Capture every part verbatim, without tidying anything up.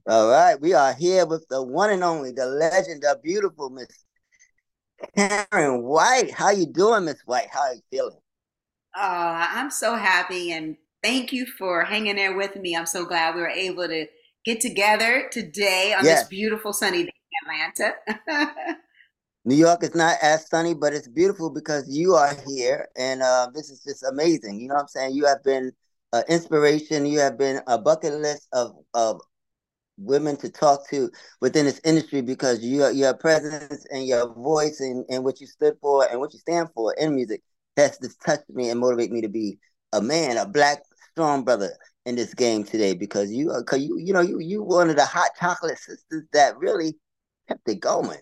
All right, we are here with the one and only, the legend, the beautiful Miss Karen White. How you doing, Miss White? How are you feeling? Uh, I'm so happy and thank you for hanging there with me. I'm so glad we were able to get together today on this Yes, beautiful sunny day in Atlanta. New York is not as sunny, but it's beautiful because you are here, and uh, this is just amazing. You know what I'm saying? You have been an inspiration. You have been a bucket list of of women to talk to within this industry because your your presence and your voice and, and what you stood for and what you stand for in music has just touched me and motivate me to be a man, a black strong brother in this game today because you are cause you you know you you one of the hot chocolate sisters that really kept it going.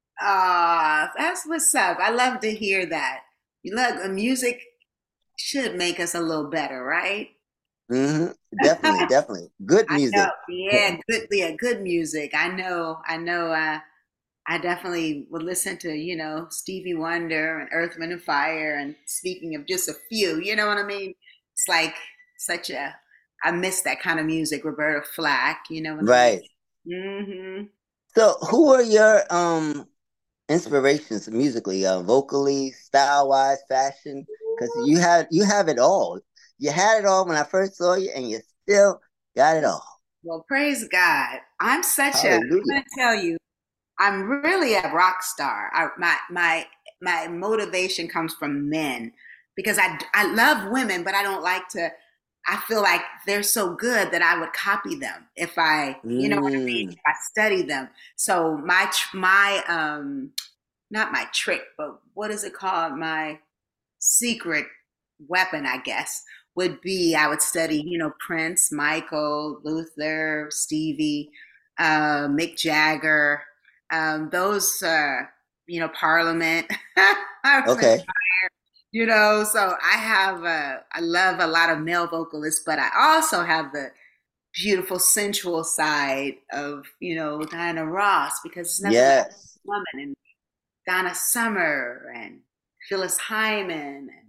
Ah, that's what's up. I love to hear that. You look, the music should make us a little better, right? Hmm. Definitely, definitely. Good I know, music. yeah, good, yeah, good music. I know, I know. Uh, I definitely would listen to, you know, Stevie Wonder and Earth, Wind and Fire. And speaking of just a few, you know what I mean? It's like such a, I miss that kind of music. Roberta Flack, you know what I mean? Right. Hmm. So who are your um inspirations musically, uh, vocally, style wise, fashion? Because you have you have it all. You had it all when I first saw you, and you still got it all. Well, praise God. I'm such a, I'm Hallelujah. going to tell you, I'm really a rock star. I, my, my, my motivation comes from men because I, I love women, but I don't like to, I feel like they're so good that I would copy them if I, you know what I mean? Mm, If I study them. So my my um not my trick, but what is it called? My secret weapon, I guess, would be I would study, you know, Prince, Michael, Luther, Stevie, uh, Mick Jagger, um, those, uh, you know, Parliament. okay. You know, so I have, uh, I love a lot of male vocalists, but I also have the beautiful sensual side of, you know, Diana Ross because it's nothing like Yes. a woman, and Donna Summer and Phyllis Hyman and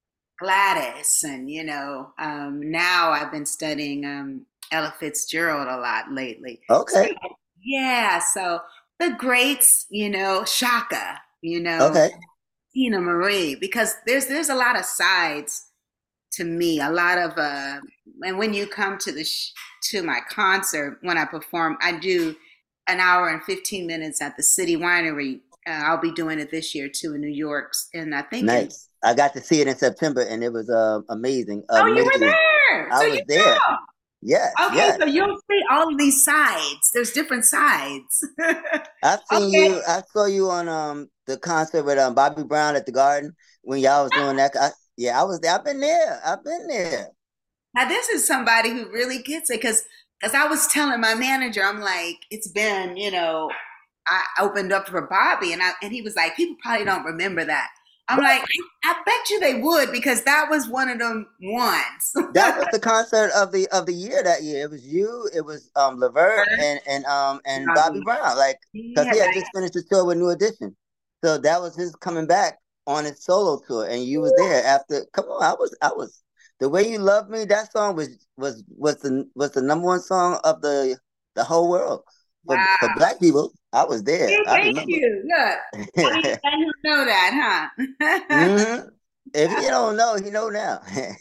Gladys. And, you know, um, now I've been studying um, Ella Fitzgerald a lot lately. So, Okay. yeah, so the greats, you know, Shaka, you know, Okay. Tina Marie, because there's there's a lot of sides to me, a lot of uh and when you come to the sh- to my concert when I perform, I do an hour and fifteen minutes at the City Winery. uh, I'll be doing it this year too in New York, and I think in, Nice. I got to see it in September, and it was uh, amazing. oh, you were Amazing. there, I so was you there. know. Yes. Okay, Yes. so you'll see all of these sides. There's different sides. I've seen Okay. you. I saw you on um the concert with um Bobby Brown at the Garden when y'all was doing that. I, yeah, I was there. I've been there. I've been there. Now this is somebody who really gets it, because because I was telling my manager, I'm like, it's been, you know, I opened up for Bobby, and I and he was like, people probably don't remember that. I'm like, I bet you they would, because that was one of them ones. That was the concert of the of the year that year. It was you. It was um Levert and and um and Bobby Bobby. Brown. Like because Yeah, he had just finished the tour with New Edition, so that was his coming back on his solo tour, and you was there after. Come on, I was I was the way you love me. That song was was was the was the number one song of the the whole world for for wow. black people. I was there. Yeah, I thank remember. you. Look, I didn't, I didn't know that, huh? Hmm. If you don't know, you know now.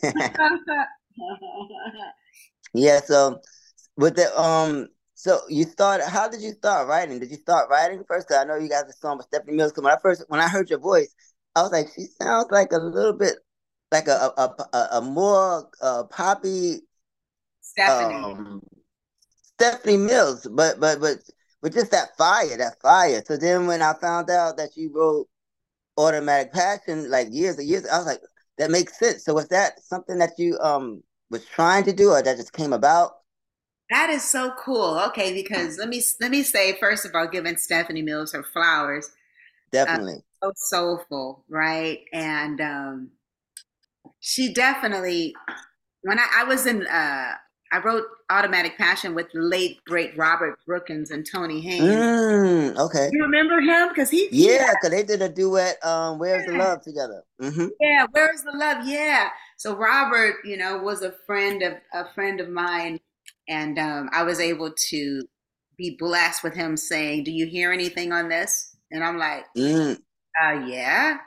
Yeah. So with the um, so you started. How did you start writing? Did you start writing first? 'Cause I know you got the song with Stephanie Mills. 'Cause when I first when I heard your voice, I was like, she sounds like a little bit like a a a, a more uh, poppy Stephanie. um Stephanie Mills, but but but but just that fire, that fire. So then when I found out that you wrote Automatic Passion like years and years, I was like, that makes sense. So was that something that you um was trying to do, or that just came about? That is so cool. Okay, because let me let me say first of all, giving Stephanie Mills her flowers. Uh, Definitely. so soulful, right? And um, she definitely, when I, I was in, uh, I wrote Automatic Passion with the late great Robert Brookins and Tony Haynes. Mm, okay. You remember him? Because he he Yeah, because they did a duet, um, Where's the had, Love together. Hmm. yeah, where's the love? Yeah. So Robert, you know, was a friend of a friend of mine, and um, I was able to. be blessed with him saying, "Do you hear anything on this?" And I'm like, Mm, uh, "Yeah."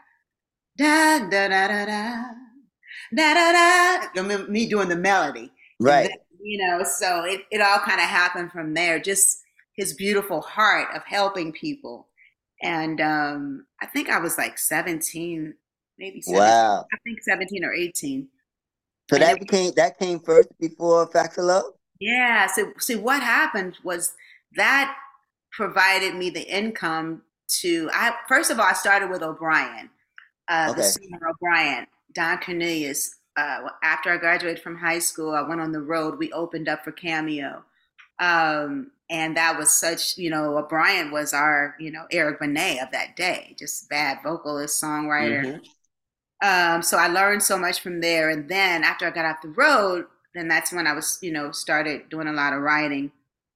Da da da da da da da da. Me me doing the melody, and then right. you know, so it it all kind of happened from there. Just his beautiful heart of helping people, and um, I think I was like seventeen, maybe seventeen. Wow. I think seventeen or eighteen, So and it that became that came first before Facts of Love? yeah. So, see, what happened was that provided me the income to. I first of all, I started with O'Brien, uh, the Okay. singer O'Brien, Don Cornelius. Uh, after I graduated from high school, I went on the road. We opened up for Cameo, um, and that was such. You know, O'Brien was our, you know, Eric Benet of that day. Just bad vocalist, songwriter. Mm-hmm. Um, so I learned so much from there. And then after I got off the road, then that's when I was, you know, started doing a lot of writing.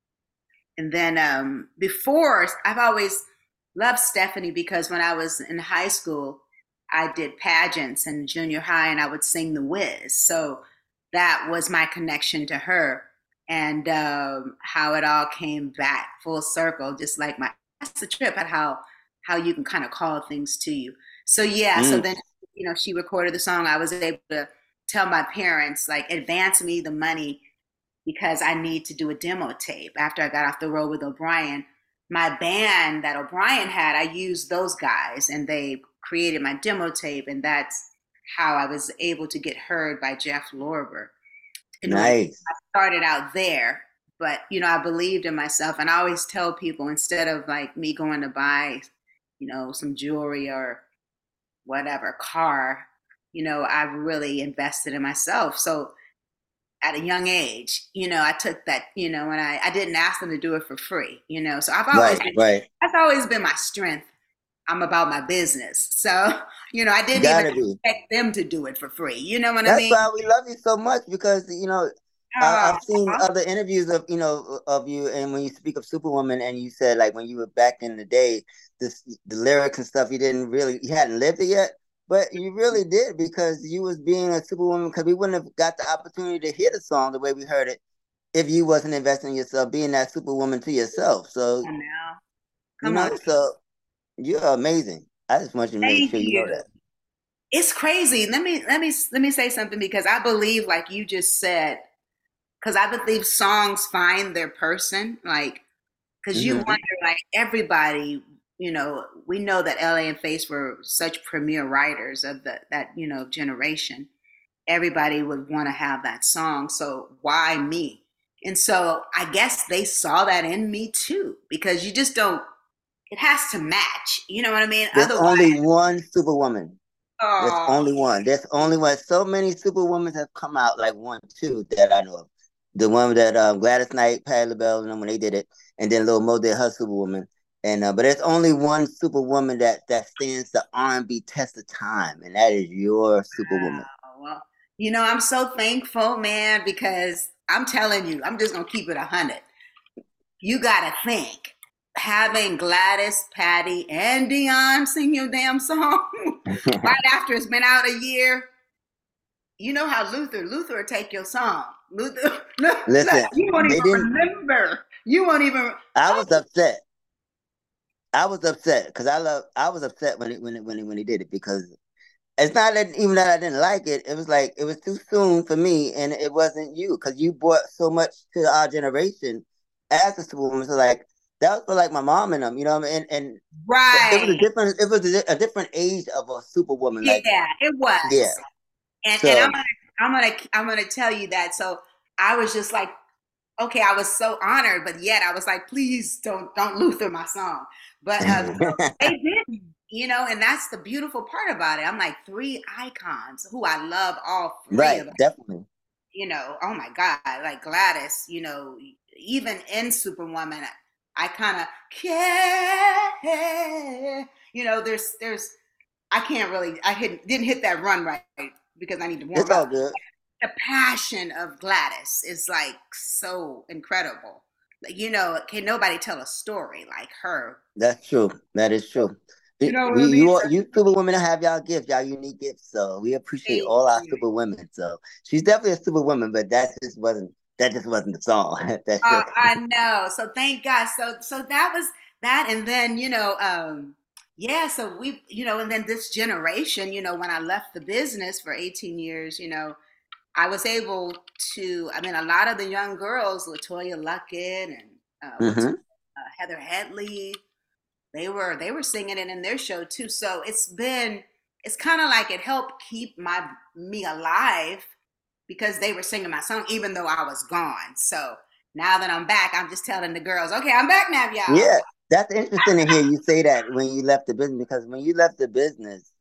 And then um, before, I've always loved Stephanie because when I was in high school, I did pageants in junior high and I would sing the whiz. So that was my connection to her and um, how it all came back full circle, just like my, that's the trip at how, how you can kind of call things to you. So yeah, so Mm, then, you know, she recorded the song. I was able to tell my parents, like, advance me the money because I need to do a demo tape. After I got off the road with O'Brien, my band that O'Brien had, I used those guys and they created my demo tape. And that's how I was able to get heard by Jeff Lorber. Anyway, nice. I started out there, but you know, I believed in myself. And I always tell people instead of like me going to buy, you know, some jewelry or whatever car, you know, I really invested in myself. So at a young age, you know, I took that, you know, and I, I didn't ask them to do it for free, you know. So I've always Right, been, right. that's always been my strength. I'm about my business. So, you know, I didn't even Gotta be. expect them to do it for free. You know what I That's mean? why we love you so much because you know I, Oh, I've seen other interviews of you know of you, and when you speak of Superwoman, and you said like when you were back in the day, this the lyrics and stuff you didn't really you hadn't lived it yet, but you really did because you was being a Superwoman because we wouldn't have got the opportunity to hear the song the way we heard it if you wasn't investing in yourself, being that Superwoman to yourself. So come on now. you Come on. know, so you're amazing. I just want you to make Thank sure you know you. that. It's crazy. Let me let me let me say something because I believe, like you just said, because I believe songs find their person. Like, because you Mm-hmm. wonder, like everybody, you know, we know that L A and Face were such premier writers of the that you know generation. Everybody would want to have that song. So why me? And so I guess they saw that in me too, because you just don't. It has to match. You know what I mean? There's Otherwise, only one Superwoman. There's oh, only one. There's only one. So many Superwomen have come out, like one, two that I know of. The one that um, Gladys Knight, Patti LaBelle, and them when they did it, and then Lil Mo did her Superwoman. And uh, but there's only one Superwoman that that stands the R and B test of time, and that is your Superwoman. well, you know, I'm so thankful, man, because I'm telling you, I'm just gonna keep it a hundred. You gotta think having Gladys, Patty, and Dion sing your damn song right after it's been out a year. You know how Luther, Luther will take your song. Luther, look, look, Listen, you won't they even didn't. remember. You won't even. I Oh, was upset. I was upset because I love. I was upset when it, when it, when it, when he did it because it's not that even that I didn't like it. It was like it was too soon for me, and it wasn't you because you brought so much to our generation as a superwoman. So like that was for like my mom and them, you know. What I mean? And and it was a right. different. It was a, a different age of a superwoman. Like Yeah, it yeah. was. And and I'm So gonna I'm gonna I'm gonna tell you that. So I was just like, okay, I was so honored, but yet I was like, please don't don't Luther my song. But uh, so they didn't, you know, and that's the beautiful part about it. I'm like three icons who I love all three right, of them. definitely. You know, oh my God, like Gladys, you know, even in Superwoman, I kind of care. You know, there's there's I can't really I hit, didn't hit that run right because I need to It's warm all up. good. The passion of Gladys is like so incredible. Like, you know, can nobody tell a story like her? That's true. That is true. You It- know what we I mean? you all So you super women have y'all gifts, y'all unique gifts. So we appreciate thank all our you. super women. So she's definitely a super woman, but that just wasn't that just wasn't the song. That's Uh, just I know. So thank God. So so that was that, and then you know, um, yeah. So we, you know, and then this generation, you know, when I left the business for eighteen years, you know, I was able to. I mean, a lot of the young girls, Latoya Luckett and uh, what's hmm uh, Heather Headley, they were they were singing it in their show too. So it's been it's kind of like it helped keep my me alive because they were singing my song even though I was gone. So now that I'm back, I'm just telling the girls, okay, I'm back now, y'all. yeah. That's interesting to hear you say that when you left the business, because when you left the business,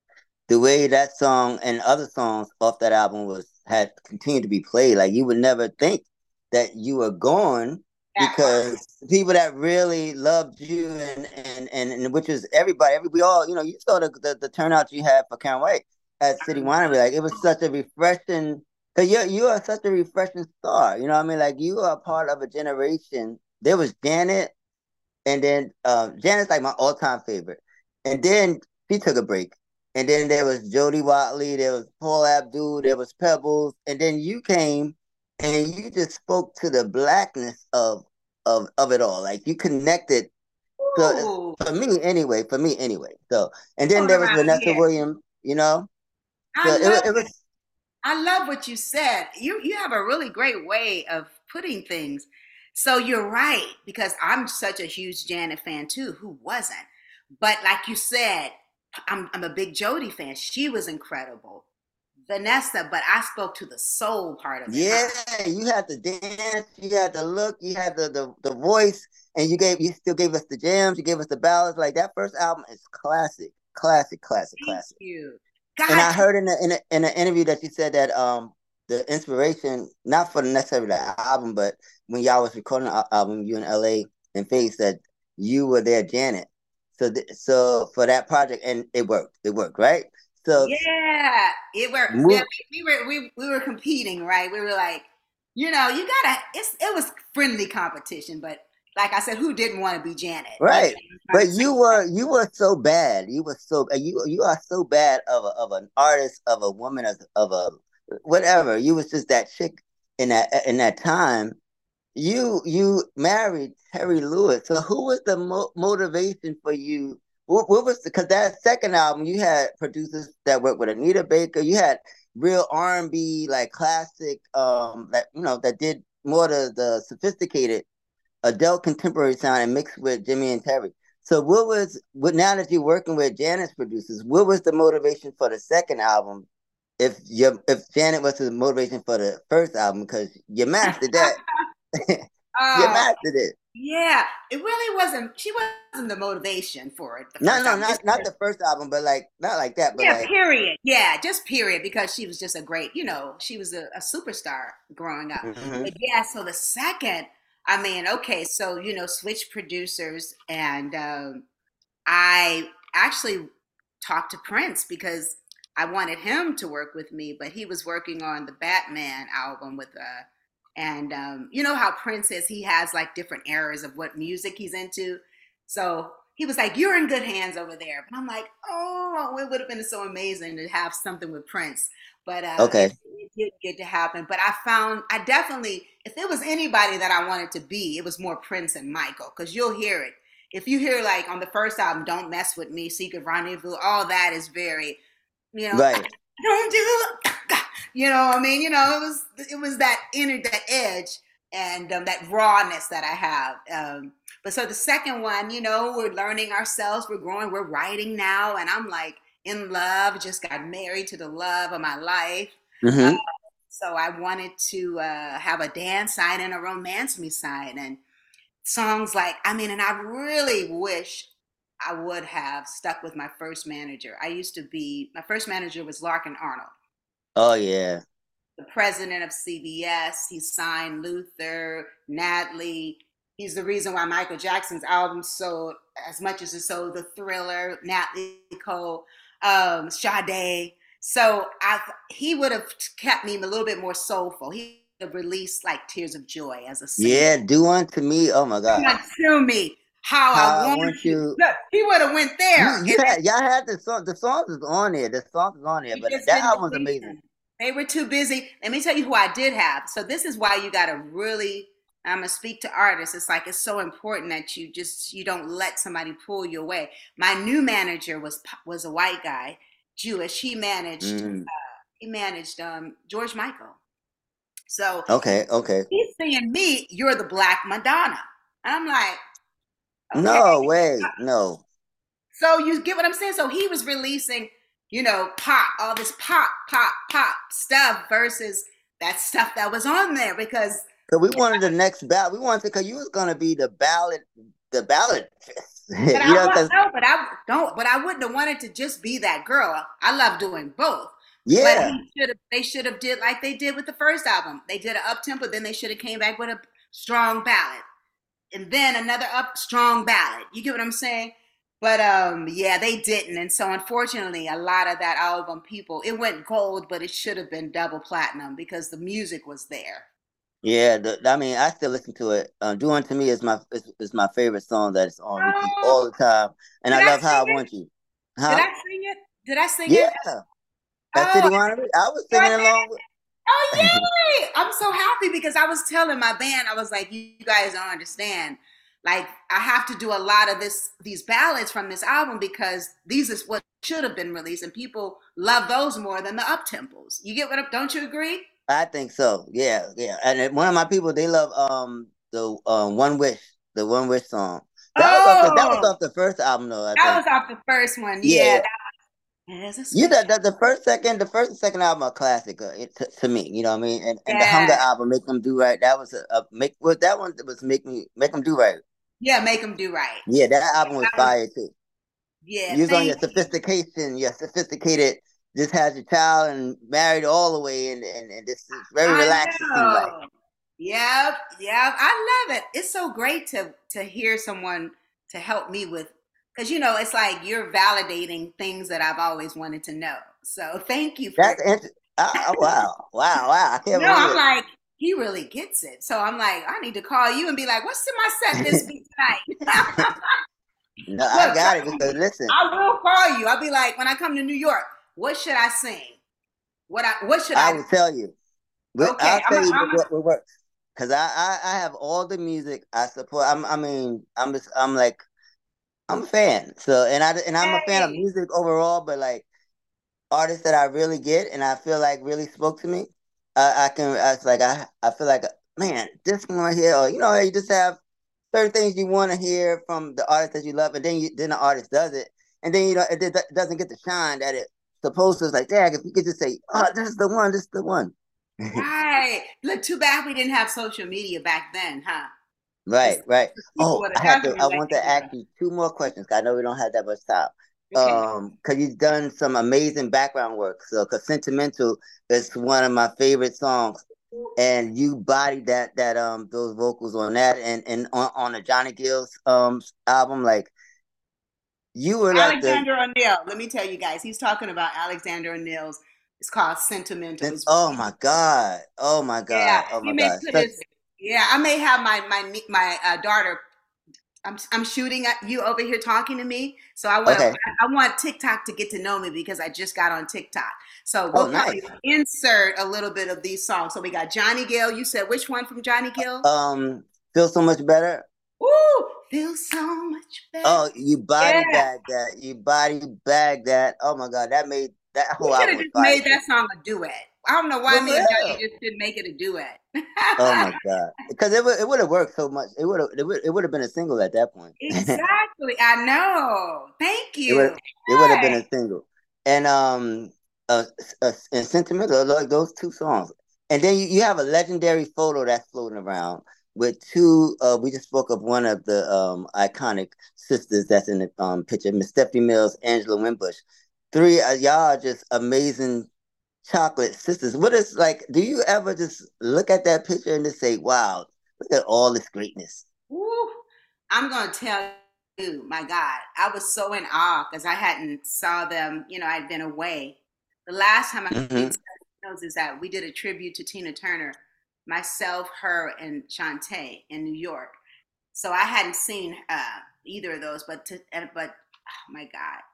the way that song and other songs off that album was had continued to be played, like you would never think that you were gone, That part. because people that really loved you and and and, and which was everybody, every we all, you know, you saw the, the the turnout you had for Karen White at City Winery. Like it was such a refreshing, because you're you are such a refreshing star. You know what I mean? Like you are part of a generation. There was Janet, and then um, Janet's like my all time favorite. And then she took a break. And then there was Jody Watley, there was Paul Abdul, there was Pebbles, and then you came and you just spoke to the blackness of of of it all. Like you connected. So it's- Ooh, for me anyway, for me anyway. So and then going there was around Vanessa here. Williams, you know. So I it, love it was I love what you said. You you have a really great way of putting things. So you're right because I'm such a huge Janet fan too. Who wasn't? But like you said, I'm I'm a big Jodie fan. She was incredible. Vanessa, but I spoke to the soul part of it, huh? yeah, you had the dance, you had the look, you had the, the the voice, and you gave you still gave us the jams, you gave us the ballads. Like that first album is classic, classic, classic, Thank classic. you. And God, I heard in a, in a, in an interview that you said that um the inspiration, not for necessarily the album, but when y'all was recording the album, you in L A and Faith, said you were there, Janet. So th- so for that project, and it worked, it worked, right? So yeah, it were. Yeah, move we, we were we we were competing, right? We were like, you know, you gotta. It's it was friendly competition, but like I said, who didn't want to be Janet? You right. know, at But the same you were you were so bad. You were so you you are so bad of a, of an artist, of a woman, of, of a whatever. You was just that chick in that in that time. You you married Terry Lewis. So who was the mo- motivation for you? What, what was because that second album you had producers that worked with Anita Baker. You had real R and B like classic um that you know that did more the the sophisticated adult contemporary sound and mixed with Jimmy and Terry. So what was what now that you're working with Janet's producers, what was the motivation for the second album? If you if Janet was the motivation for the first album, because you mastered that. You oh mastered it. yeah, it really wasn't. She wasn't the motivation for it. The No, first no, album, not not the first album, but like not like that, but yeah, like period. Yeah, just period because she was just a great. You know, she was a, a superstar growing up. mhm. But yeah, so the second, I mean, okay, so you know, switch producers and. Um, I actually talked to Prince because I wanted him to work with me, but he was working on the Batman album with uh and um, you know how Prince is, he has like different eras of what music he's into. So he was like, "You're in good hands over there." But I'm like, "Oh, it would have been so amazing to have something with Prince." But uh, it, Okay. it didn't get to happen. But I found I definitely, if it was anybody that I wanted to be, it was more Prince and Michael because you'll hear it if you hear like on the first album, "Don't Mess with Me," "Secret Rendezvous," all that is very, you know, Right. don't do, you know, what I mean, you know, it was it was that inner that edge and um, that rawness that I have. Um, but so the second one, you know, we're learning ourselves, we're growing, we're writing now, and I'm like in love, just got married to the love of my life. Uh, hmm so I wanted to uh, have a dance side and a romance me side, and songs like I mean, and I really wish I would have stuck with my first manager. I used to be my first manager was Larkin Arnold, Oh yeah. the president of C B S. He signed Luther, Natalie. He's the reason why Michael Jackson's album sold as much as it sold. The Thriller, Natalie Cole, um, Sade. So I, he would have kept me a little bit more soulful. He would have released like Tears of Joy as a single. Yeah, do unto me. Oh my God. Not to me how I How I want want you. you. Look, he would have went You there, you and had y'all had the song, the songs is on there. The songs is on there, he but just that didn't album's release amazing. them. They were too busy. Let me tell you who I did have. So this is why you got to really. I'm gonna speak to artists. It's like it's so important that you just you don't let somebody pull you away. My new manager was was a white guy, Jewish. He managed Mm. he managed um, George Michael. So Okay, okay. he's saying me, you're the Black Madonna. And I'm like, okay. No way. No. So you get what I'm saying? So he was releasing, you know, pop, all this pop, pop, pop stuff versus that stuff that was on there because Cause we wanted the next ballot. We wanted to, cause you was gonna be the ballot, the ballot. but you I know, want cause no, but I don't but I wouldn't have wanted to just be that girl. I love doing both. But yeah, he should have they should have did like they did with the first album. They did an up tempo, then they should have came back with a strong ballad. And then another up strong ballad. You get what I'm saying? But um, yeah, they didn't, and so unfortunately, a lot of that album, people, it went gold, but it should have been double platinum because the music was there. yeah. The, I mean, I still listen to it. Um, "Do Unto Me" is my is, is my favorite song that is on repeat Oh, all the time, and did I I love sing "How I it? Want You." Did I Huh? sing it? Did I sing it? Yeah, at Oh, City Winery, I was so I singing did. along with. Oh, yay! I'm so happy because I was telling my band, I was like, you guys don't understand. Like, I have to do a lot of this, these ballads from this album because these is what should have been released, and people love those more than the up tempos. You get what? I'm, don't you agree? I think so. Yeah, yeah. And then one of my people, they love um the um One Wish, the One Wish song. That was off the that was Oh, off the first album though, I that think. was off the first one. Yeah, Yeah, yeah. that is a You special. the, the the first second the first and second album are classic uh, it, to, to me, you know what I mean? And and the Hunger Yeah, album, Make Them Do Right, that was a, a make well, that one was make me make them do right. yeah, make them do right. Yeah, that album was That was, fire too. yeah, You was on thank your you. sophistication, your sophisticated, just had your child and married all the way, and and, and this is very I relaxed. It seemed like. know. Yep, yep. I love it. It's so great to to hear someone to help me with because you know it's like you're validating things that I've always wanted to know. So thank you for That's interesting. Oh, oh, wow, wow, wow! I can't no. believe I'm it. like he really gets it. So I'm like I need to call you and be like, what's in my set this week tonight? No, I Look, got it trust because me, listen, I will call you. I'll be like when I come to New York, what should I sing? What I what should I I? will tell you. But Okay, I'll I'm tell a, you I'm a, what, what works. Cause I, I I have all the music I support. I'm I mean I'm just I'm like I'm a fan. So and I and I'm a fan of hey. music overall, but like artists that I really get and I feel like really spoke to me. I, I can I, it's like I I feel like man this one right here or you know you just have certain things you want to hear from the artist that you love, and then you then the artist does it, and then you know it, it doesn't get the shine that it supposed to. It's like, dang, if you could just say, "Oh, this is the one, this is the one." Right. Look, too bad we didn't have social media back then, huh? Right, Because right. people Oh, would I have have to. I definitely let want you to ask go. you two more questions. 'Cause I know we don't have that much time. Okay. Um, because you've done some amazing background work. So, cause "Sentimental" is one of my favorite songs, and you bodied that that um those vocals on that, and and on on the Johnny Gill's um album, like you were like the. Alexander O'Neill. Let me tell you guys, he's talking about Alexander O'Neill's. It's called Sentimental. It's Oh my God! Oh my yeah. God! Oh He my may God! put Such his. Yeah, I may have my my my uh, daughter. I'm I'm shooting at you over here talking to me, so I want okay. I want TikTok to get to know me because I just got on TikTok. So Oh, we'll probably nice. insert a little bit of these songs. So we got Johnny Gill. You said which one from Johnny Gill? Um, feel so much better. Ooh, feels so much better. Oh, you body Yeah, bag that. You body bag that. Oh my God, that made that we whole should album have was just fire made too. that song a duet. I don't know why For me and Johnny real. just didn't make it a duet. Oh my God, because it would it would have worked so much. It would have it would it would have been a single at that point. it Exactly. I know. Thank would you. it would have been Hey. a single. And um, uh, uh and sentimental like those two songs. And then you, you have a legendary photo that's floating around with two. Uh, we just spoke of one of the um iconic sisters that's in the um picture, Miss Stephanie Mills, Angela Winbush. Three, uh, y'all are just amazing chocolate sisters. What is like? Do you ever just look at that picture and just say, "Wow, look at all this greatness"? Woo. I'm gonna tell you, my God, I was so in awe because I hadn't saw them. You know, I'd been away. The last time I Hmm. did knows is that we did a tribute to Tina Turner, myself, her, and Shantae in New York. So I hadn't seen uh, either of those, but to, but oh my God,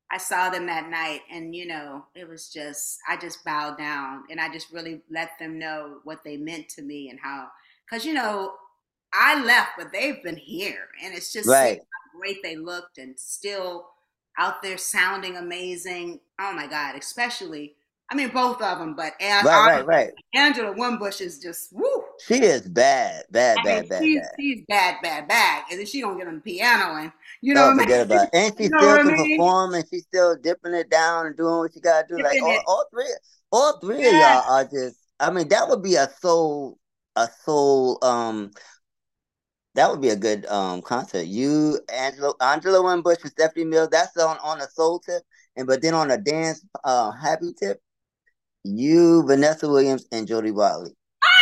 I saw them that night, and you know, it was just I just bowed down, and I just really let them know what they meant to me and how, because you know, I left, but they've been here, and it's just seeing Right, how great they looked and still out there sounding amazing. Oh my God, especially I mean both of them, but An- right, right, honestly, right. Angela Wimbush is just woo. She is bad, bad, I mean, bad, bad, she's bad. she's bad, bad, bad, and then she gonna get on the piano and you know Oh, what I forget mean. about it. And she You know what still I can mean? perform, and she's still dipping it down and doing what she gotta do. Like Tipping all, it. all three, all three of Yeah. y'all are just. I mean, that would be a soul, a soul. Um, that would be a good um concert. You, Angela, Angela Winbush, and Stephanie Mills. That's on on a soul tip, and but then on a dance uh happy tip, you, Vanessa Williams, and Jody Watley.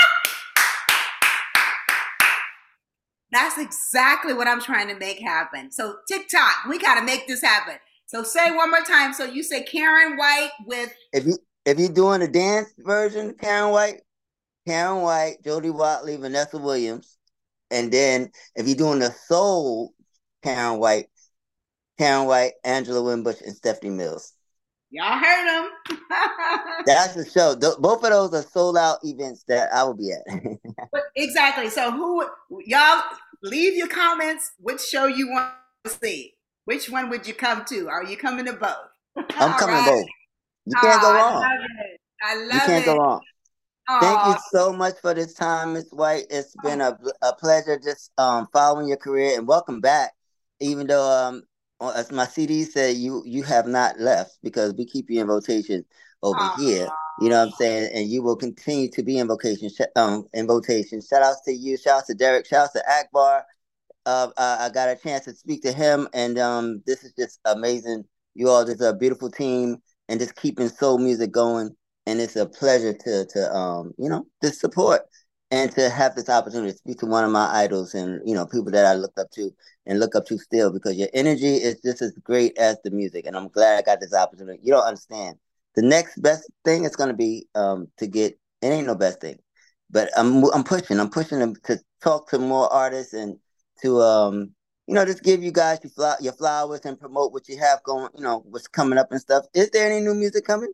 That's exactly what I'm trying to make happen. So TikTok, we got to make this happen. So say one more time. So you say Karen White with If you if you're doing the dance version, Karen White, Karen White, Jody Watley, Vanessa Williams. And then if you're doing the soul, Karen White, Karen White, Angela Winbush, and Stephanie Mills. y'all heard them. That's the show. Both of those are sold out events that I will be at. But exactly. So who y'all leave your comments? Which show you want to see? Which one would you come to? Are you coming to both? I'm All coming to right. both. You Oh, can't go I wrong. love it. I You love can't go it. wrong. Thank you Oh, so much for this time, Miss White. It's been a, a pleasure just um, following your career, and welcome back. Even though, um, as my C D said, you you have not left because we keep you in rotation over here. You know what I'm saying? And you will continue to be in vocation. Um, in rotation. Shout outs to you. Shout outs to Derek. Shout outs to Akbar. Uh, I, I got a chance to speak to him, and um, this is just amazing. You all just a beautiful team, and just keeping soul music going. And it's a pleasure to to um, you know, to support and to have this opportunity to speak to one of my idols and you know people that I look up to and look up to still because your energy is just as great as the music, and I'm glad I got this opportunity. You don't understand. The next best thing is going to be um to get. It ain't no best thing, but I'm I'm pushing. I'm pushing them to talk to more artists and to um you know just give you guys your, fl- your flowers and promote what you have going, you know, what's coming up and stuff. Is there any new music coming?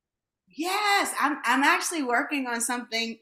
yes. I'm I'm actually working on something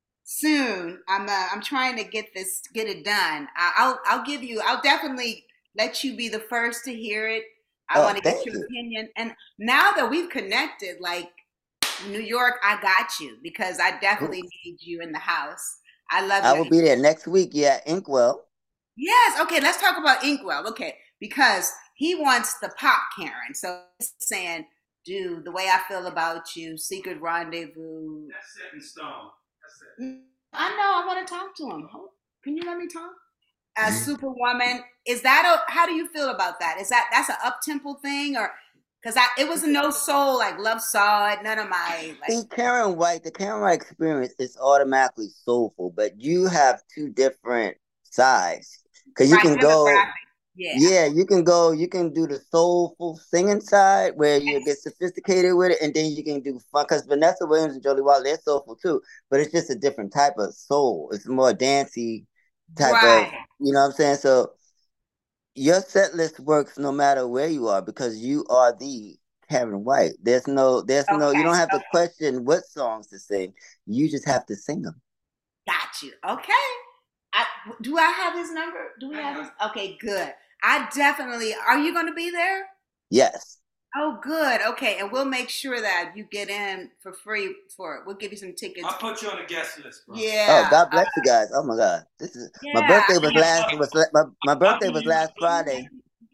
soon. I'm uh, I'm trying to get this get it done. I, I'll I'll give you. I'll definitely let you be the first to hear it. I want Oh, to get thank your you. opinion. And now that we've connected, like New York, I got you because I Cool. definitely need you in the house. I love I your will be there next week. Yeah, Inkwell. yes. Okay, let's talk about Inkwell. Okay, because he wants the pop Karen. So he's saying, "Do the way I feel about you, secret rendezvous." That's set in stone. That's it. I know. I want to talk to him. Can you let me talk? As Superwoman, is that a? How do you feel about that? Is that that's an up tempo thing or? Because I it was no soul like Love Saw It. None of my like See, Karen White, the Karen White experience is automatically soulful, but you have two different sides because you right can go. demographic. Yeah. Yeah, you can go, you can do the soulful singing side where you get sophisticated with it, and then you can do fun because Vanessa Williams and Jodie Watley, they're soulful too, but it's just a different type of soul. It's more dancey type of, Right. you know what I'm saying? So your set list works no matter where you are because you are the Karen White. There's no, there's no, you Okay. don't have to Okay. question what songs to sing. You just have to sing them. Got you. Okay. I, do I have his number? Do we have his? Okay, good. I definitely. Are you going to be there? Yes. Oh, good. Okay, and we'll make sure that you get in for free for it. We'll give you some tickets. I'll put you on the guest list, bro. Oh, Yeah. God Uh, bless you guys. Oh my God. This is my yeah. birthday was last was my, my I'll birthday do was you. last Friday.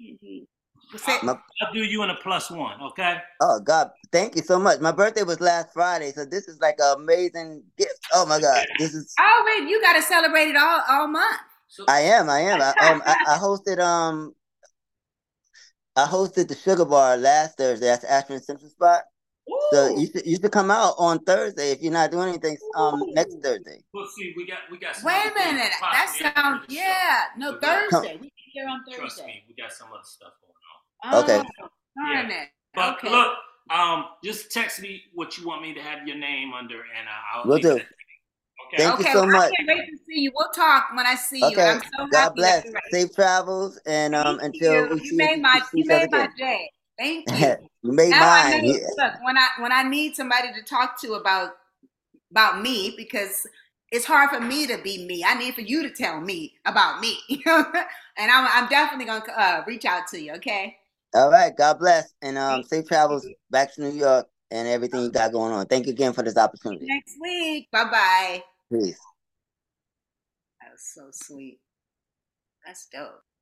Say, My I'll do you in a plus one. Okay. oh God, thank you so much. My birthday was last Friday, so this is like an amazing gift. Oh my God. This is oh, wait, you got to celebrate it all all month. So I am, I am. I um I, I hosted um I hosted the Sugar Bar last Thursday. That's Ashton Simpson spot. So Ooh. you should you should come out on Thursday if you're not doing anything um next Ooh. Thursday. we'll see. We got we got some Wait other a things minute. possibly That after sounds the show. yeah. No, But we got, Come Thursday. We can get on trust Thursday. me, we got some other stuff going Oh, okay. on. darn Yeah. it. But Okay. look, um, just text me what you want me to have your name under, and I- I'll Will leave it do. at that. Okay. Thank you Okay, well, so I much. can't wait to see you. We'll talk when I see you, and Okay. I'm so God happy that bless. you're ready. Safe travels and um Thank until you. we You see made my see you each other made my again. day. Thank you. You made Now I know. mine. Yeah. Look, when I when I need somebody to talk to about about me, because it's hard for me to be me. I need for you to tell me about me. And I'm I'm definitely gonna uh, reach out to you. Okay. All right. God bless. And um, Thank safe travels back to New York and everything you got going on. Thank you again for this you. opportunity. Next week. Bye bye. Peace. That was so sweet. That's dope.